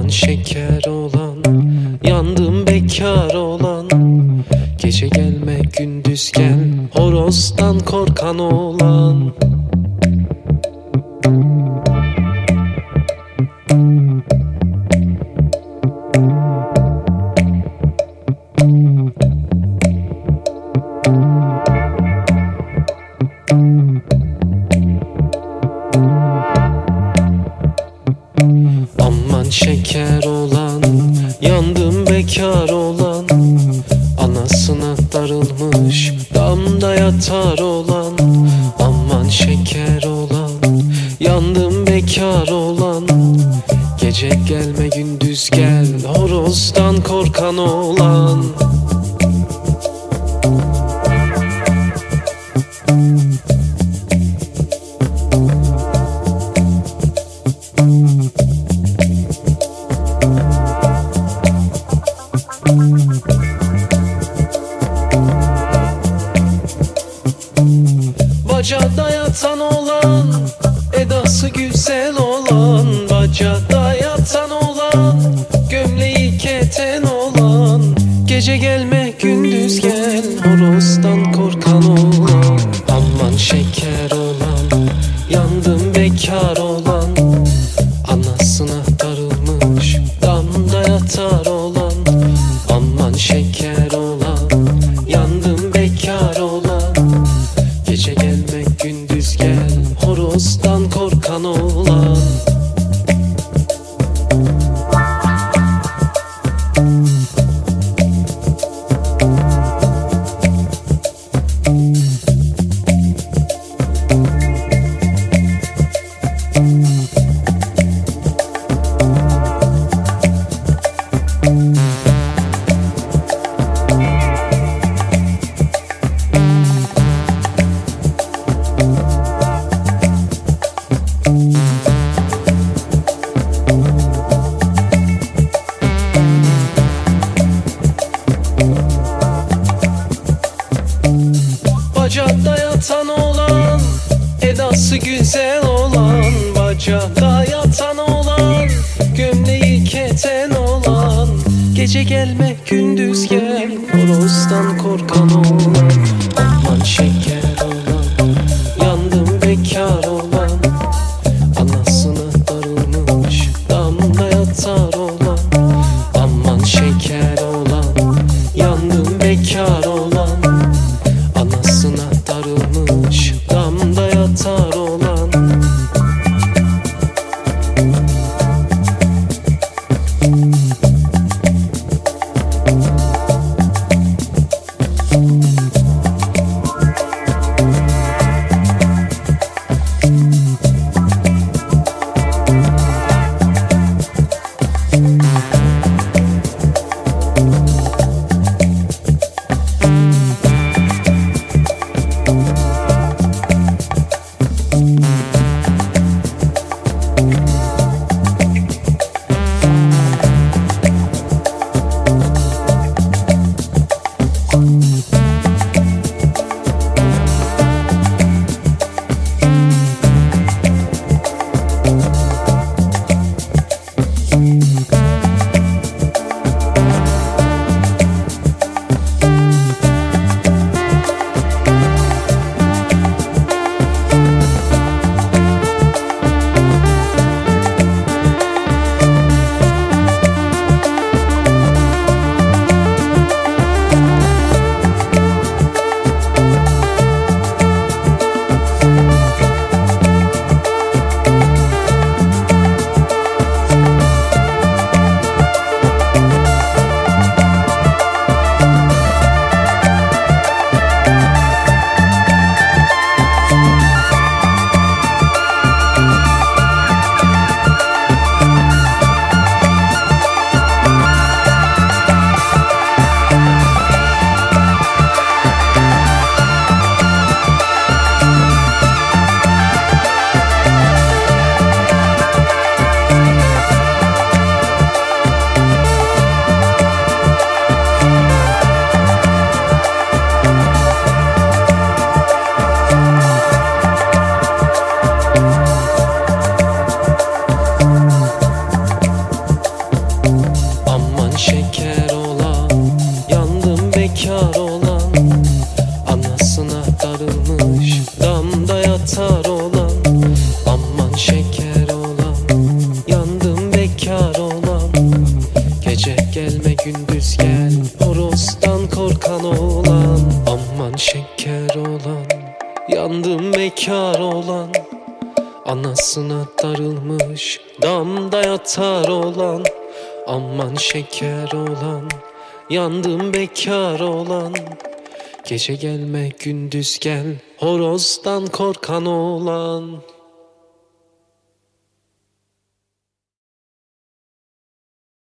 şeker olan, yandım bekar olan. Gece gelme gündüz gel, horozdan korkan olan. Aman şeker olan, yandım bekar olan. Anasına darılmış, damda yatar olan. Aman şeker olan, yandım bekar olan. Gece gelme gündüz gel, horozdan korkan olan. Bacada yatan olan, edası güzel olan. Bacada yatan olan, gömleği keten olan. Gece gelme gündüz gel, horozdan korkan olan. Aman şeker olan, yandım bekar olan. Anasına darılmış, damda yatar olan. Aman şeker olan, yandım bekar olan. Gece gelme gündüz gel, horozdan korkan olan. Bacada yatan olan, edası güzel olan. Bacada yatan olan, gömleği keten olan. Gece gelme gündüz gel, horozdan korkan olan. Aman şeker olan, yandım bekar olan. Anasına darılmış, damda yatar olan. Aman şeker olan, yandım bekar olan. Anasına darılmış, damda yatar olan. Gece gelme gündüz gel, horozdan korkan oğlan. Aman şeker olan, yandım bekar olan. Anasına darılmış, damda yatar olan. Aman şeker olan, yandım bekar olan. Gece gelme gündüz gel, horozdan korkan oğlan.